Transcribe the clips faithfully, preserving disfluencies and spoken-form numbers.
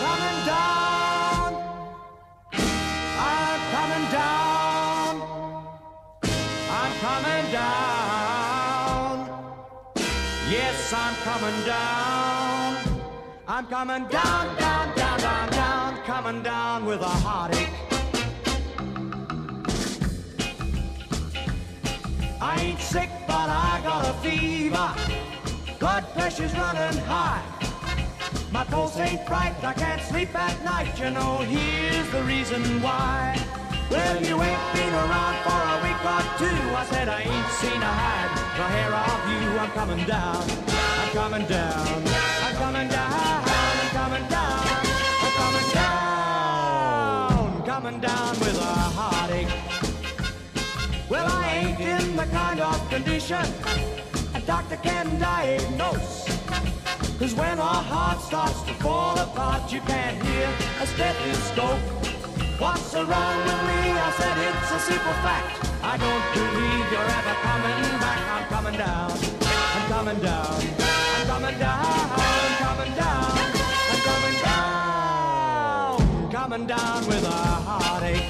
coming down. I'm coming down. I'm coming down. Yes, I'm coming down. I'm coming down, down, down, down, down. Coming down with a heartache. I ain't sick, but I got a fever. Blood pressure's running high. My pulse ain't right, I can't sleep at night. You know, here's the reason why. Well, you ain't been around for a week or two. I said I ain't seen a hide, no hair of you. I'm coming down, I'm coming down, I'm coming down, I'm coming down, I'm coming down, coming down with a heartache. Well, I ain't in the kind of condition a doctor can diagnose. Cause when our heart starts to fall apart, you can't hear a stethoscope. What's wrong with me? I said it's a simple fact. I don't believe you're ever coming back. I'm coming down, I'm coming down, I'm coming down, I'm coming down, I'm coming down, coming down with a heartache.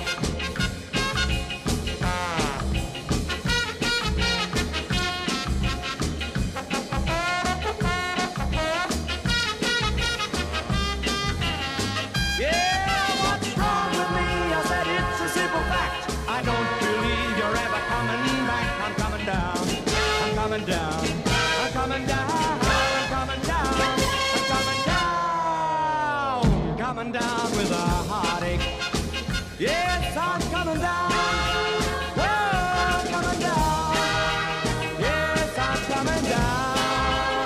I'm coming down, I'm coming down, I'm coming down, I'm coming down, coming down with a heartache. Yes, I'm coming down, well, I'm coming down. Yes, I'm coming down.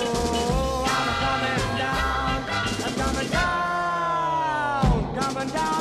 Oh, I'm coming down, I'm coming down, coming down.